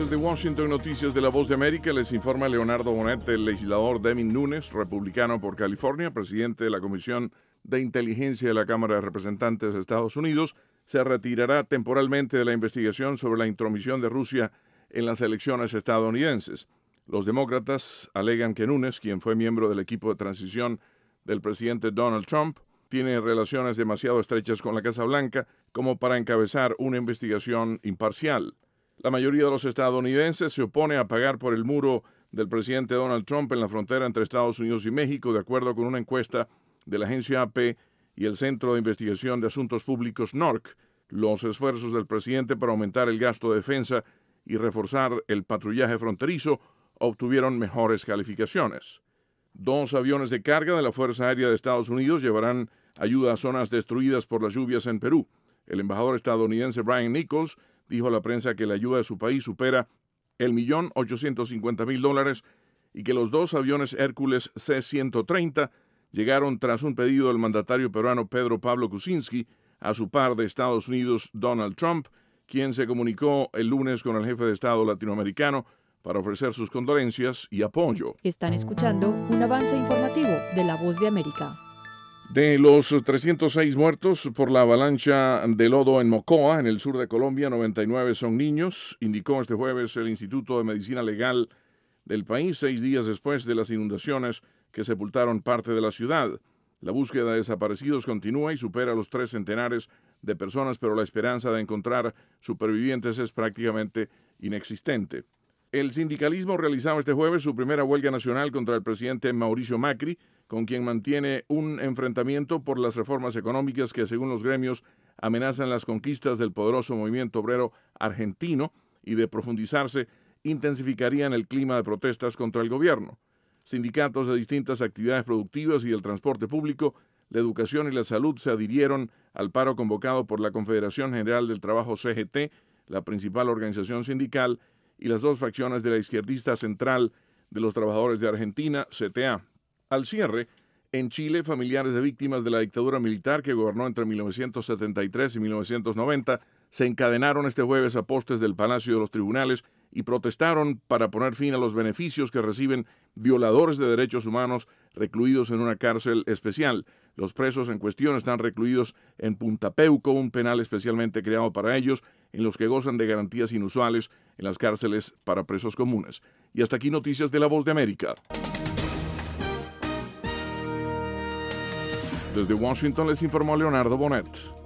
Desde Washington, noticias de La Voz de América, les informa Leonardo Bonet. El legislador Devin Nunes, republicano por California, presidente de la Comisión de Inteligencia de la Cámara de Representantes de Estados Unidos, se retirará temporalmente de la investigación sobre la intromisión de Rusia en las elecciones estadounidenses. Los demócratas alegan que Nunes, quien fue miembro del equipo de transición del presidente Donald Trump, tiene relaciones demasiado estrechas con la Casa Blanca como para encabezar una investigación imparcial. La mayoría de los estadounidenses se opone a pagar por el muro del presidente Donald Trump en la frontera entre Estados Unidos y México, de acuerdo con una encuesta de la agencia AP y el Centro de Investigación de Asuntos Públicos NORC. Los esfuerzos del presidente para aumentar el gasto de defensa y reforzar el patrullaje fronterizo obtuvieron mejores calificaciones. 2 aviones de carga de la Fuerza Aérea de Estados Unidos llevarán ayuda a zonas destruidas por las lluvias en Perú. El embajador estadounidense Brian Nichols dijo a la prensa que la ayuda de su país supera el $1.850.000 y que los 2 aviones Hércules C-130 llegaron tras un pedido del mandatario peruano Pedro Pablo Kuczynski a su par de Estados Unidos Donald Trump, quien se comunicó el lunes con el jefe de Estado latinoamericano para ofrecer sus condolencias y apoyo. Están escuchando un avance informativo de La Voz de América. De los 306 muertos por la avalancha de lodo en Mocoa, en el sur de Colombia, 99 son niños, indicó este jueves el Instituto de Medicina Legal del país, 6 días después de las inundaciones que sepultaron parte de la ciudad. La búsqueda de desaparecidos continúa y supera los 3 centenares de personas, pero la esperanza de encontrar supervivientes es prácticamente inexistente. El sindicalismo realizaba este jueves su primera huelga nacional contra el presidente Mauricio Macri, con quien mantiene un enfrentamiento por las reformas económicas que, según los gremios, amenazan las conquistas del poderoso movimiento obrero argentino y, de profundizarse, intensificarían el clima de protestas contra el gobierno. Sindicatos de distintas actividades productivas y del transporte público, la educación y la salud se adhirieron al paro convocado por la Confederación General del Trabajo CGT, la principal organización sindical, y las 2 facciones de la izquierdista Central de los Trabajadores de Argentina, CTA. Al cierre, en Chile, familiares de víctimas de la dictadura militar que gobernó entre 1973 y 1990 se encadenaron este jueves a postes del Palacio de los Tribunales y protestaron para poner fin a los beneficios que reciben violadores de derechos humanos recluidos en una cárcel especial. Los presos en cuestión están recluidos en Punta Peuco, un penal especialmente creado para ellos, en los que gozan de garantías inusuales en las cárceles para presos comunes. Y hasta aquí noticias de La Voz de América. Desde Washington les informó Leonardo Bonet.